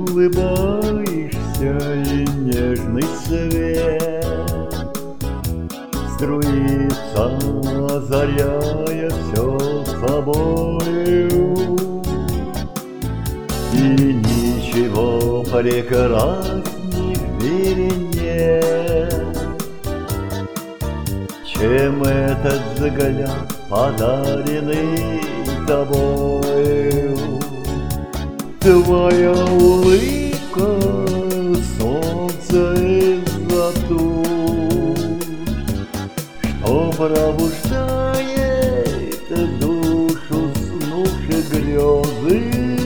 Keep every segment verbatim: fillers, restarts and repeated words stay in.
улыбаешься, и нежный свет струится, озаряя все собою. И ничего прекрасней в мире нет, чем этот взгляд, подаренный тобою. Твоя улыбка — солнце из-за туч, что пробуждает душу снувшей грезы.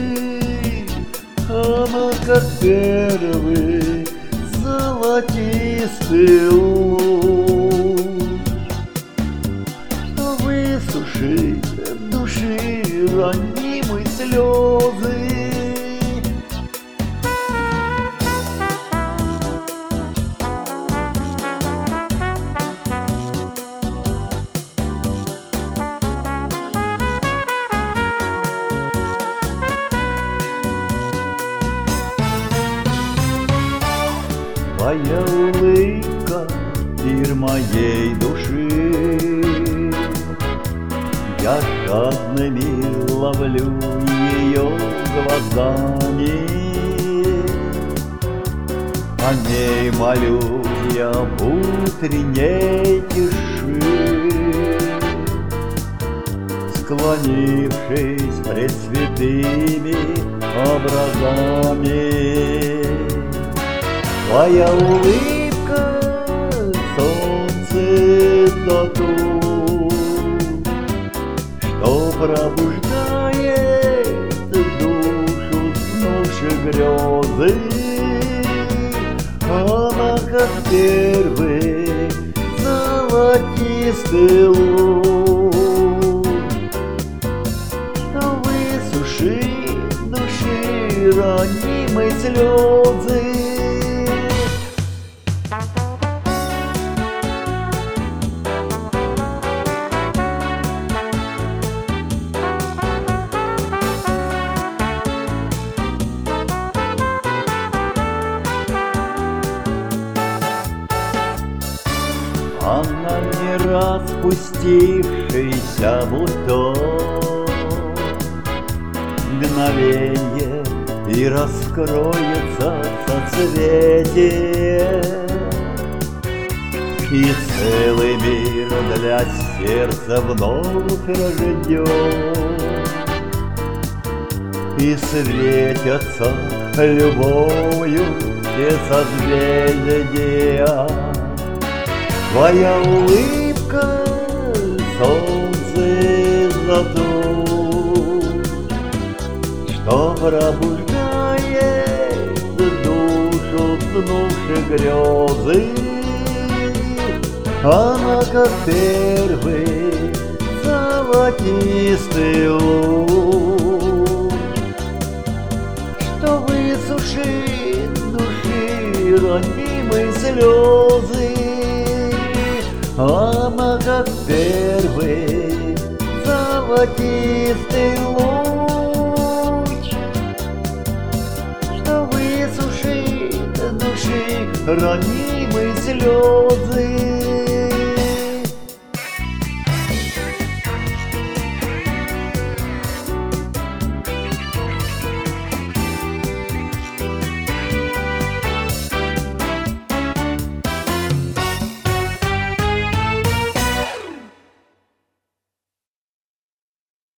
Она, как первый золотистый луч, что высушит души ранимые слезы. Твоя улыбка — мир моей души, я жадными ловлю ее глазами. О ней молю я в утренней тиши, склонившись пред святыми образами. Твоя улыбка — солнце до туч, что пробуждает душу снувшей грезы. Она, как первый золотистый луч, что высушит души ранимые слезы. Она не распустившийся бутон, мгновенье и раскроется соцветие, и целый мир для сердца вновь рожден, и светятся любовью все созвездия. Твоя улыбка — солнце из-за туч, что пробуждает душу снувшей грезы. Она, как первый золотистый луч, что высушит души ранимые слезы. Она, как первый золотистый луч, что высушит души ранимые слезы.